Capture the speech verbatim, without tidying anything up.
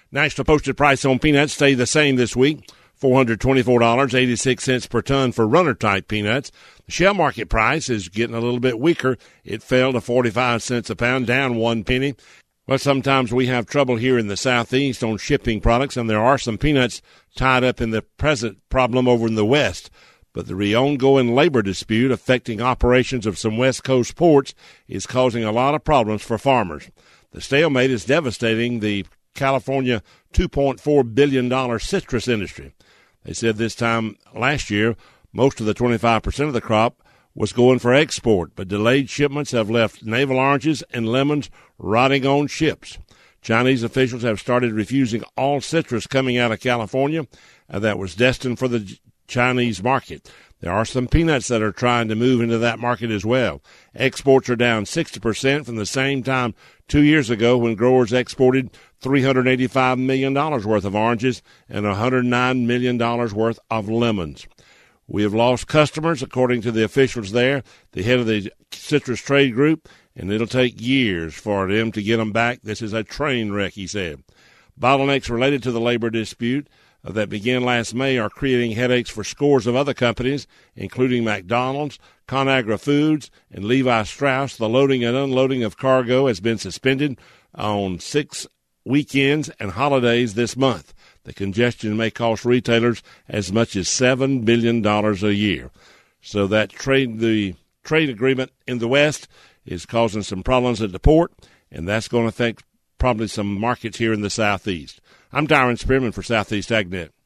National posted price on peanuts stayed the same this week, four hundred twenty-four dollars and eighty-six cents per ton for runner-type peanuts. The shell market price is getting a little bit weaker. It fell to forty-five cents a pound, down one penny. But sometimes we have trouble here in the Southeast on shipping products, and there are some peanuts tied up in the present problem over in the West. But the ongoing labor dispute affecting operations of some West Coast ports is causing a lot of problems for farmers. The stalemate is devastating the California two point four billion dollars citrus industry. They said this time last year, most of the twenty-five percent of the crop was going for export, but delayed shipments have left navel oranges and lemons rotting on ships. Chinese officials have started refusing all citrus coming out of California uh, that was destined for the Chinese market. There are some peanuts that are trying to move into that market as well. Exports are down sixty percent from the same time two years ago when growers exported three hundred eighty-five million dollars worth of oranges and one hundred nine million dollars worth of lemons. We have lost customers, according to the officials there, the head of the Citrus Trade Group, and it'll take years for them to get them back. This is a train wreck, he said. Bottlenecks related to the labor dispute that began last May are creating headaches for scores of other companies, including McDonald's, ConAgra Foods, and Levi Strauss. The loading and unloading of cargo has been suspended on six weekends and holidays this month. The congestion may cost retailers as much as seven billion dollars a year. So that trade, the trade agreement in the West is causing some problems at the port, and that's going to affect probably some markets here in the Southeast. I'm Darren Spearman for Southeast AgNet.